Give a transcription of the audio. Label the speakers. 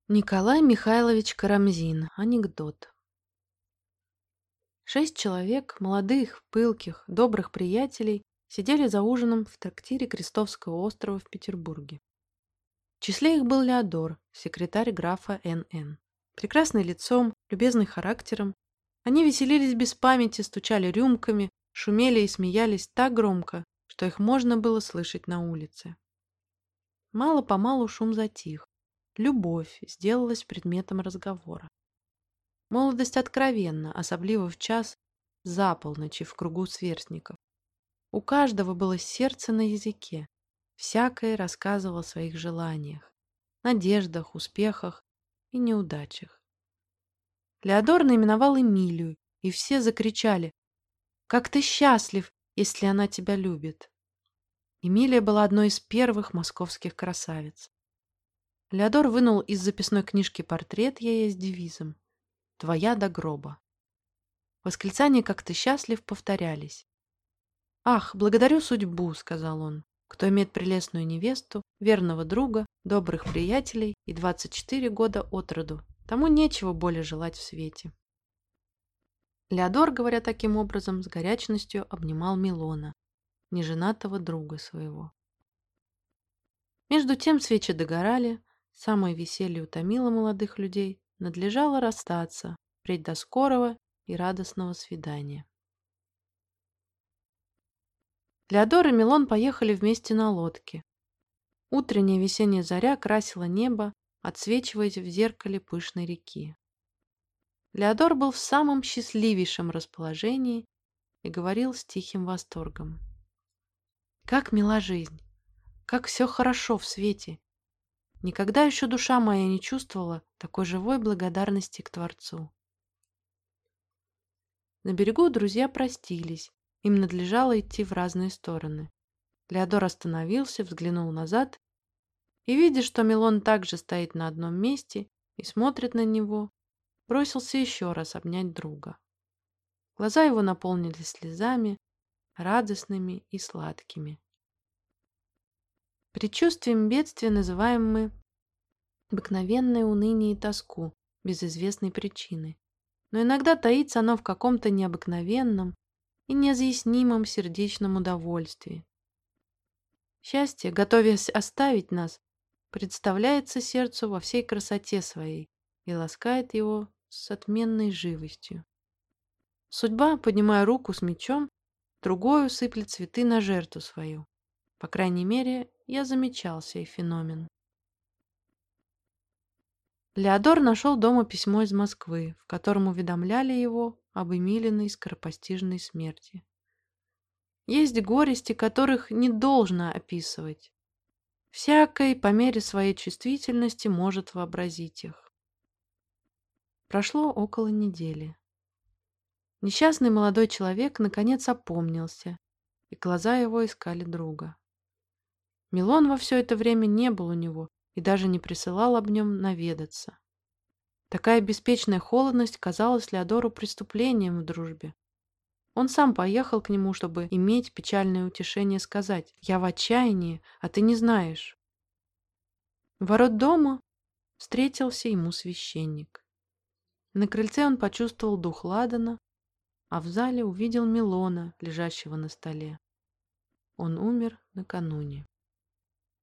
Speaker 1: Николай Михайлович Карамзин. Анекдот. 6 человек, молодых, пылких, добрых приятелей, сидели за ужином в трактире Крестовского острова в Петербурге. В числе их был Леодор, секретарь графа Н.Н. Прекрасный лицом, любезный характером, они веселились без памяти, стучали рюмками, шумели и смеялись так громко, что их можно было слышать на улице. Мало-помалу шум затих. Любовь сделалась предметом разговора. Молодость откровенна, особливо в час за полночи в кругу сверстников. У каждого было сердце на языке. Всякий рассказывал о своих желаниях, надеждах, успехах и неудачах. Леодор наименовал Эмилию, и все закричали: «Как ты счастлив, если она тебя любит!» Эмилия была одной из первых московских красавиц. Леодор вынул из записной книжки портрет ей с девизом: «Твоя до гроба». Восклицания «как ты счастлив» повторялись. «Ах, благодарю судьбу», — сказал он, «кто имеет прелестную невесту, верного друга, добрых приятелей и 24 года от роду. Тому нечего более желать в свете». Леодор, говоря таким образом, с горячностью обнимал Милона, неженатого друга своего. Между тем свечи догорали, самое веселье утомило молодых людей, надлежало расстаться, впредь до скорого и радостного свидания. Леодор и Милон поехали вместе на лодке. Утренняя весенняя заря красила небо, отсвечиваясь в зеркале пышной реки. Леодор был в самом счастливейшем расположении и говорил с тихим восторгом: «Как мила жизнь! Как все хорошо в свете! Никогда еще душа моя не чувствовала такой живой благодарности к Творцу». На берегу друзья простились, им надлежало идти в разные стороны. Леодор остановился, взглянул назад и, видя, что Милон также стоит на одном месте и смотрит на него, бросился еще раз обнять друга. Глаза его наполнились слезами, радостными и сладкими. Предчувствием бедствия называем мы обыкновенное уныние и тоску без известной причины, но иногда таится оно в каком-то необыкновенном и неизъяснимом сердечном удовольствии. Счастье, готовясь оставить нас, представляется сердцу во всей красоте своей и ласкает его с отменной живостью. Судьба, поднимая руку с мечом, другою сыплет цветы на жертву свою. По крайней мере, я замечал сей феномен. Леодор нашел дома письмо из Москвы, в котором уведомляли его об Эмилиной скоропостижной смерти. Есть горести, которых не должно описывать. Всякий по мере своей чувствительности может вообразить их. Прошло около недели. Несчастный молодой человек наконец опомнился, и глаза его искали друга. Милон во все это время не был у него и даже не присылал об нем наведаться. Такая беспечная холодность казалась Леодору преступлением в дружбе. Он сам поехал к нему, чтобы иметь печальное утешение сказать: «Я в отчаянии, а ты не знаешь». У ворот дома встретился ему священник. На крыльце он почувствовал дух ладана, а в зале увидел Милона, лежащего на столе. Он умер накануне.